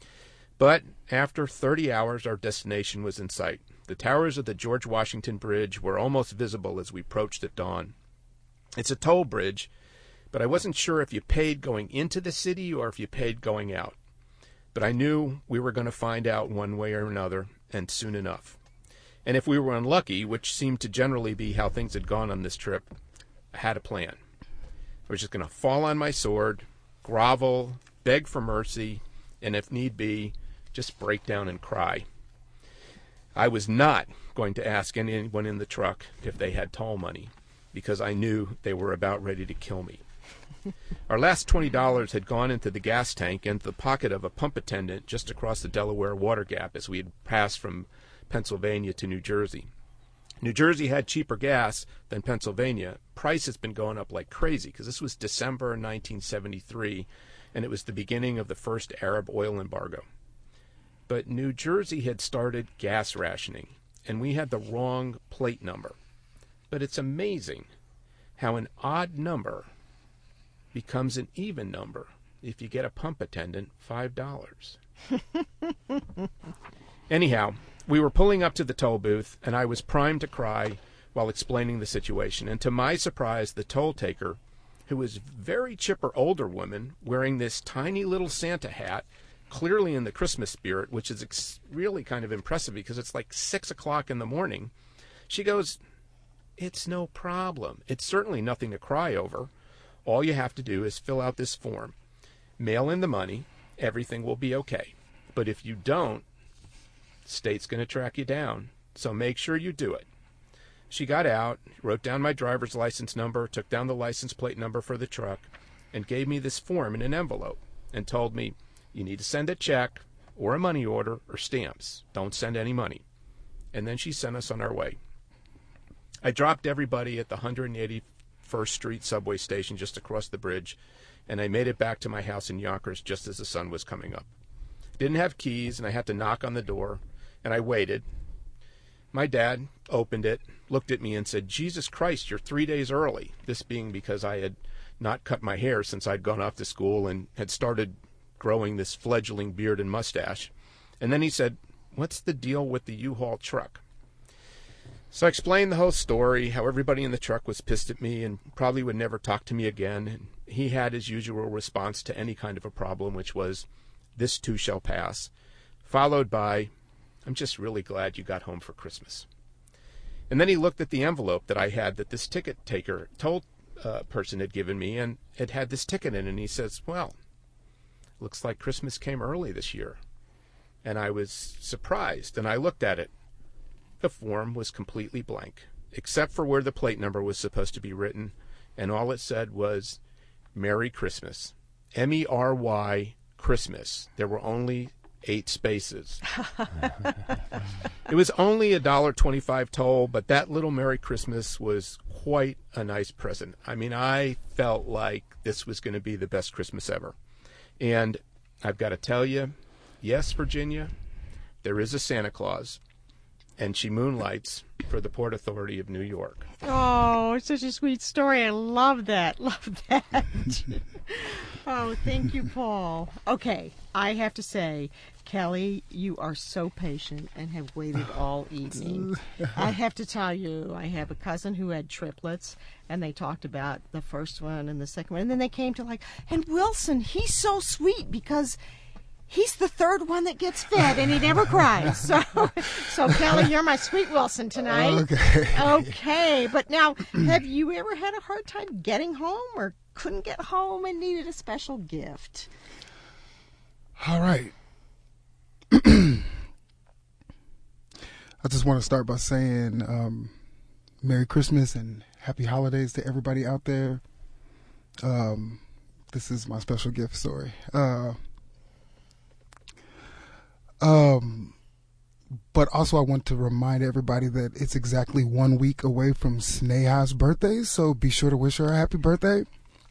But after thirty hours, our destination was in sight. The towers of the George Washington Bridge were almost visible as we approached at dawn. It's a toll bridge, but I wasn't sure if you paid going into the city or if you paid going out. But I knew we were going to find out one way or another, and soon enough. And if we were unlucky, which seemed to generally be how things had gone on this trip, I had a plan. I was just going to fall on my sword, grovel, beg for mercy, and if need be, just break down and cry. I was not going to ask anyone in the truck if they had toll money. because I knew they were about ready to kill me. Our last twenty dollars had gone into the gas tank and the pocket of a pump attendant just across the Delaware Water Gap as we had passed from Pennsylvania to New Jersey. New Jersey had cheaper gas than Pennsylvania. Price has been going up like crazy because this was December nineteen seventy-three, and it was the beginning of the first Arab oil embargo. But New Jersey had started gas rationing, and we had the wrong plate number. But it's amazing how an odd number becomes an even number if you get a pump attendant five dollars. Anyhow, we were pulling up to the toll booth, and I was primed to cry while explaining the situation. And to my surprise, the toll taker, who was a very chipper older woman wearing this tiny little Santa hat, clearly in the Christmas spirit, which is ex- really kind of impressive because it's like six o'clock in the morning, she goes, "It's no problem. It's certainly nothing to cry over. All you have to do is fill out this form, mail in the money, everything will be okay. But if you don't, the state's going to track you down, so make sure you do it." She got out, wrote down my driver's license number, took down the license plate number for the truck, and gave me this form in an envelope and told me, "You need to send a check or a money order or stamps. Don't send any money." And then she sent us on our way. I dropped everybody at the one hundred eighty-first Street subway station just across the bridge, and I made it back to my house in Yonkers just as the sun was coming up. Didn't have keys, and I had to knock on the door, and I waited. My dad opened it, looked at me, and said, "Jesus Christ, you're three days early." This being because I had not cut my hair since I'd gone off to school and had started growing this fledgling beard and mustache. And then he said, "What's the deal with the U-Haul truck?" So I explained the whole story, how everybody in the truck was pissed at me and probably would never talk to me again. And he had his usual response to any kind of a problem, which was, "This too shall pass," followed by, "I'm just really glad you got home for Christmas." And then he looked at the envelope that I had that this ticket taker, toll uh, person had given me, and it had this ticket in it, and he says, "Well, looks like Christmas came early this year." And I was surprised, and I looked at it. The form was completely blank, except for where the plate number was supposed to be written, and all it said was, "Merry Christmas." M E R Y Christmas. There were only eight spaces. It was only a one dollar and twenty-five cents toll, but that little Merry Christmas was quite a nice present. I mean, I felt like this was going to be the best Christmas ever. And I've got to tell you, yes, Virginia, there is a Santa Claus, and she moonlights for the Port Authority of New York. Oh, it's such a sweet story. I love that. Love that. Oh, thank you, Paul. Okay, I have to say, Kelly, you are so patient and have waited all evening. I have to tell you, I have a cousin who had triplets, and they talked about the first one and the second one, and then they came to like, and Wilson, he's so sweet because he's the third one that gets fed, and he never cries. So, so Kelly, you're my sweet Wilson tonight. Okay. Okay, but now, have you ever had a hard time getting home or couldn't get home and needed a special gift? All right. I just want to start by saying um, Merry Christmas and Happy Holidays to everybody out there. Um, this is my special gift story. Uh, um, but also I want to remind everybody that it's exactly one week away from Sneha's birthday, so be sure to wish her a happy birthday.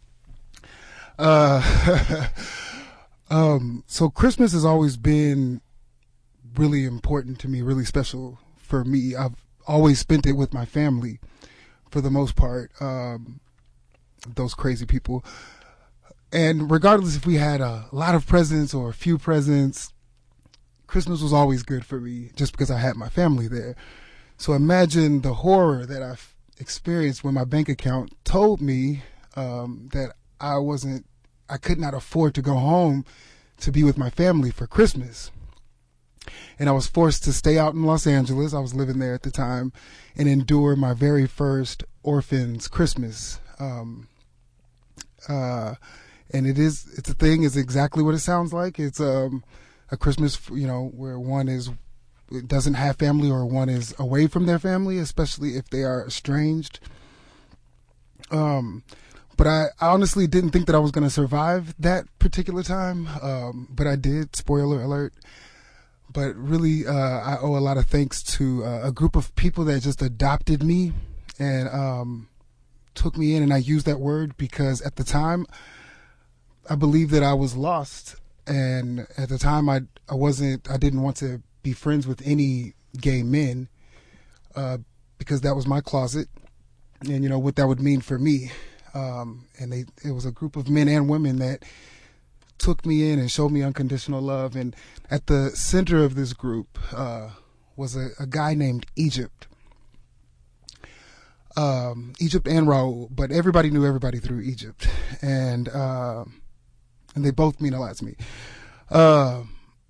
Uh, um, so Christmas has always been really important to me, really special for me. I've always spent it with my family for the most part, um, those crazy people. And regardless if we had a lot of presents or a few presents, Christmas was always good for me just because I had my family there. So imagine the horror that I experienced when my bank account told me um, that I wasn't, I could not afford to go home to be with my family for Christmas. And I was forced to stay out in Los Angeles. I was living there at the time and endure my very first orphan's Christmas. Um, uh, and it is, it's a thing, it's exactly what it sounds like. It's um, a Christmas, you know, where one is, doesn't have family or one is away from their family, especially if they are estranged. Um, but I, I honestly didn't think that I was going to survive that particular time. Um, but I did, spoiler alert. But really, uh, I owe a lot of thanks to uh, a group of people that just adopted me and um, took me in. And I use that word because at the time, I believed that I was lost. And at the time, I, I wasn't, I didn't want to be friends with any gay men uh, because that was my closet. And, you know, what that would mean for me. Um, and they, it was a group of men and women that took me in and showed me unconditional love. And at the center of this group uh, was a, a guy named Egypt. Um, Egypt and Raul, but everybody knew everybody through Egypt. And uh, and they both mean a lot to me. Uh,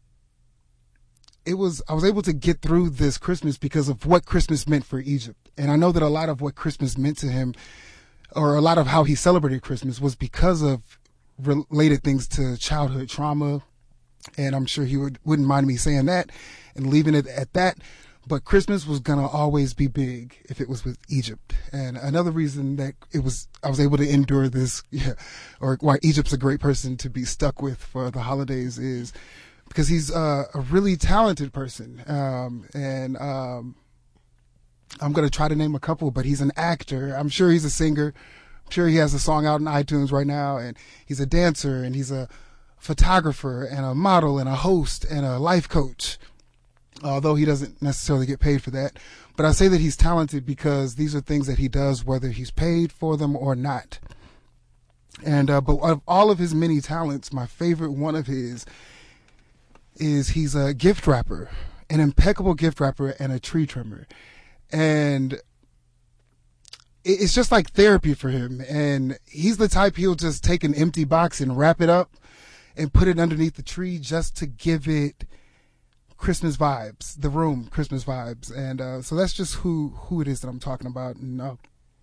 it was I was able to get through this Christmas because of what Christmas meant for Egypt. And I know that a lot of what Christmas meant to him, or a lot of how he celebrated Christmas, was because of related things to childhood trauma. And I'm sure he would, wouldn't mind me saying that and leaving it at that. But Christmas was going to always be big if it was with Egypt. And another reason that it was, I was able to endure this, yeah, or why Egypt's a great person to be stuck with for the holidays, is because he's uh, a really talented person. Um, and um, I'm going to try to name a couple, but he's an actor. I'm sure he's a singer. I'm sure he has a song out on iTunes right now. And he's a dancer, and he's a photographer and a model and a host and a life coach, although he doesn't necessarily get paid for that. But I say that he's talented because these are things that he does whether he's paid for them or not. And uh, but of all of his many talents, my favorite one of his is he's a gift wrapper, an impeccable gift wrapper and a tree trimmer. And it's just like therapy for him. And he's the type, he'll just take an empty box and wrap it up and put it underneath the tree just to give it Christmas vibes, the room Christmas vibes. And uh, so that's just who, who it is that I'm talking about. And, uh,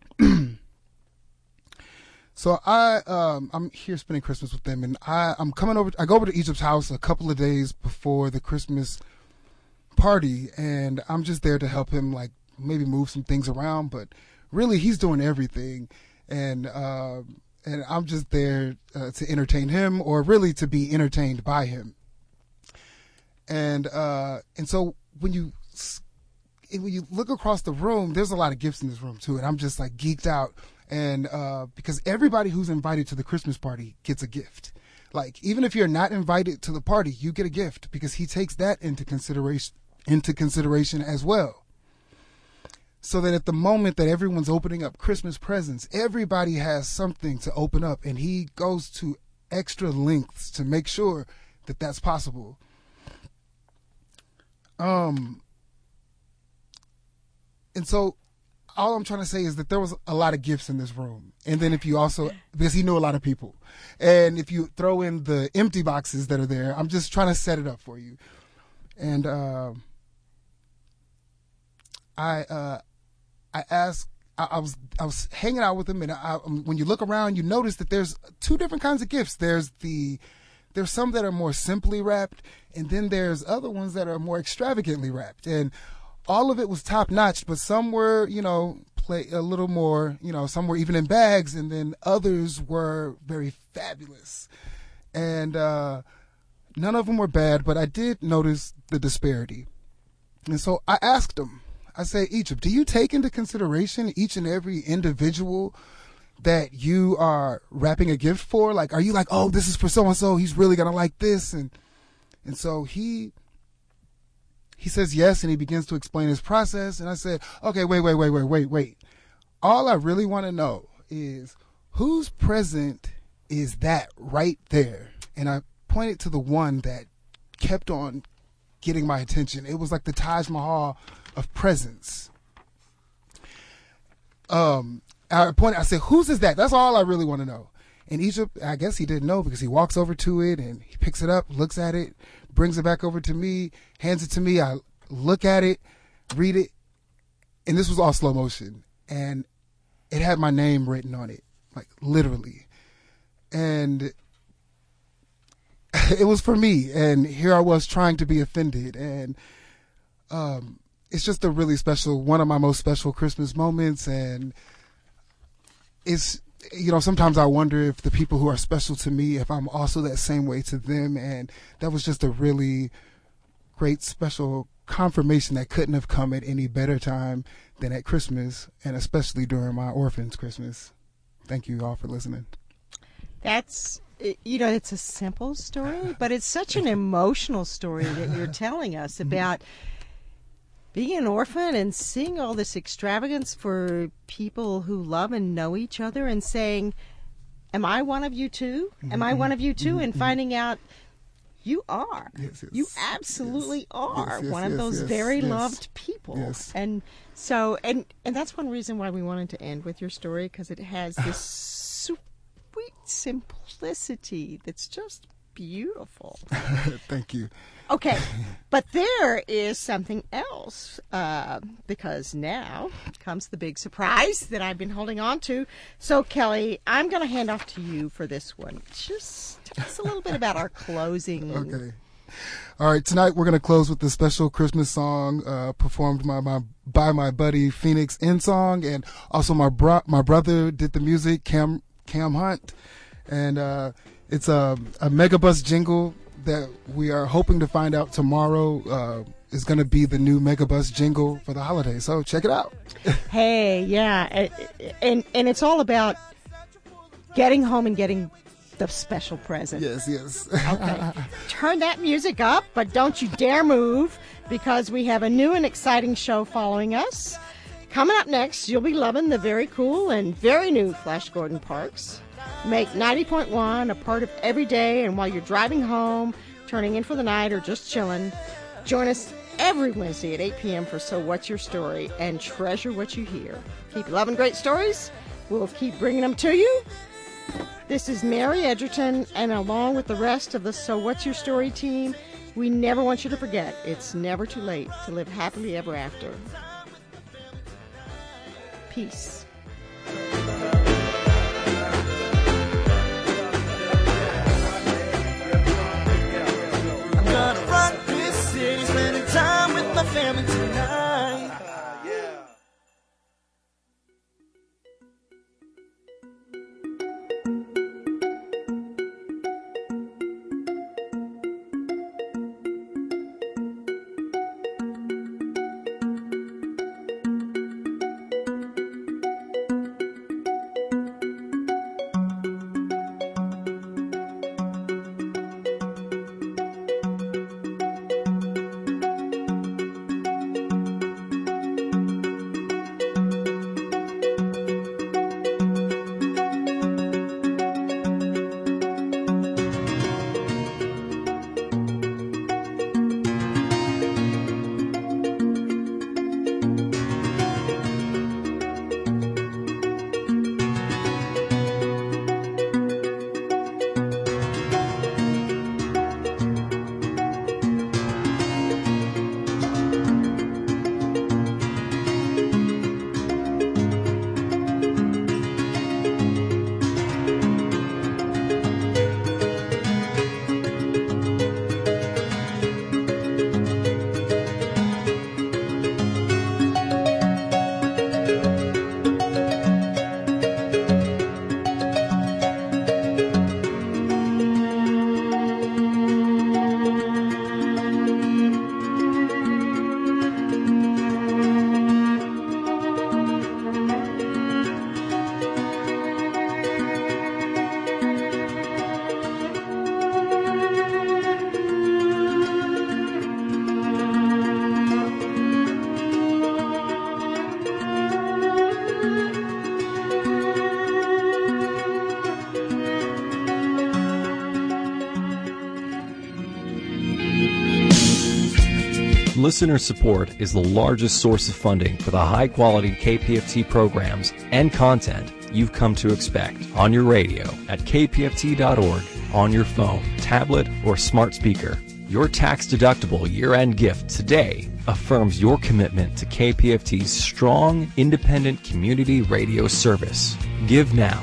so I, um, I'm here spending Christmas with them, and I, I'm coming over, I go over to Egypt's house a couple of days before the Christmas party, and I'm just there to help him, like, maybe move some things around, but really he's doing everything. And, uh, and I'm just there uh, to entertain him, or really to be entertained by him. And, uh, and so when you, when you look across the room, there's a lot of gifts in this room too. And I'm just like geeked out. And, uh, because everybody who's invited to the Christmas party gets a gift. Like, even if you're not invited to the party, you get a gift, because he takes that into consideration, into consideration as well. So that at the moment that everyone's opening up Christmas presents, everybody has something to open up, and he goes to extra lengths to make sure that that's possible. Um, and so all I'm trying to say is that there was a lot of gifts in this room. And then if you also, because he knew a lot of people, and if you throw in the empty boxes that are there, I'm just trying to set it up for you. And, uh, I, uh, I asked, I, I was, I was hanging out with him, and I, when you look around, you notice that there's two different kinds of gifts. There's the, there's some that are more simply wrapped, and then there's other ones that are more extravagantly wrapped. And all of it was top notch, but some were, you know, play a little more, you know, some were even in bags, and then others were very fabulous. And, uh, none of them were bad, but I did notice the disparity. And so I asked him, I say, Egypt, do you take into consideration each and every individual that you are wrapping a gift for? Like, are you like, oh, this is for so-and-so, he's really going to like this? And, and so he, he says yes, and he begins to explain his process. And I said, okay, wait, wait, wait, wait, wait, wait. All I really want to know is whose present is that right there? And I pointed to the one that kept on getting my attention. It was like the Taj Mahal of presents. Um, I pointed, I said, whose is that? That's all I really want to know. In Egypt, I guess he didn't know, because he walks over to it and he picks it up, looks at it, brings it back over to me, hands it to me. I look at it, read it, and this was all slow motion. And it had my name written on it, like literally. And it was for me. And here I was trying to be offended. And, um, it's just a really special, one of my most special Christmas moments. And it's, you know, sometimes I wonder if the people who are special to me, if I'm also that same way to them. And that was just a really great special confirmation that couldn't have come at any better time than at Christmas, and especially during my orphan's Christmas. Thank you all for listening. That's, you know, it's a simple story, but it's such an emotional story that you're telling us about being an orphan and seeing all this extravagance for people who love and know each other, and saying, am I one of you too? Am I one of you too? And finding out you are. Yes, yes. You absolutely yes. are yes, yes, one yes, of those yes, very yes. loved people. Yes. And so, and, and that's one reason why we wanted to end with your story, because it has this sweet simplicity that's just beautiful. Thank you. Okay, but there is something else, uh, because now comes the big surprise that I've been holding on to. So, Kelly, I'm going to hand off to you for this one. Just tell us a little bit about our closing. Okay. All right, tonight we're going to close with the special Christmas song uh, performed by my by my buddy Phoenix Insong, and also my bro- my brother did the music, Cam Cam Hunt, and uh, it's a a Megabus jingle that we are hoping to find out tomorrow uh, is going to be the new Megabus jingle for the holiday. So check it out. Hey, yeah, and and it's all about getting home and getting the special present. Yes, yes. Okay. Turn that music up, but don't you dare move, because we have a new and exciting show following us. Coming up next, you'll be loving the very cool and very new Flash Gordon Parks. Make ninety point one a part of every day, and while you're driving home, turning in for the night, or just chilling, join us every Wednesday at eight p.m. for So What's Your Story, and treasure what you hear. Keep loving great stories. We'll keep bringing them to you. This is Mary Edgerton, and along with the rest of the So What's Your Story team, we never want you to forget, it's never too late to live happily ever after. Peace. I'm gonna rock this city, spending time with my family tonight. Listener support is the largest source of funding for the high-quality K P F T programs and content you've come to expect on your radio, at k p f t dot org, on your phone, tablet, or smart speaker. Your tax-deductible year-end gift today affirms your commitment to K P F T's strong, independent community radio service. Give now.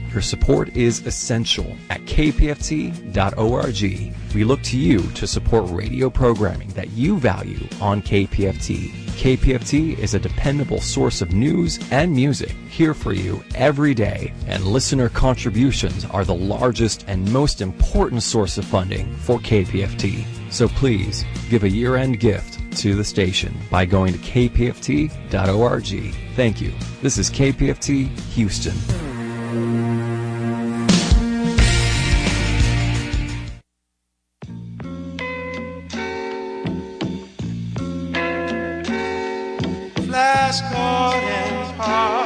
Your support is essential at k p f t dot org. We look to you to support radio programming that you value on K P F T. K P F T is a dependable source of news and music here for you every day, and listener contributions are the largest and most important source of funding for K P F T. So please give a year-end gift to the station by going to k p f t dot org. Thank you. This is K P F T Houston. Flash caught and hard.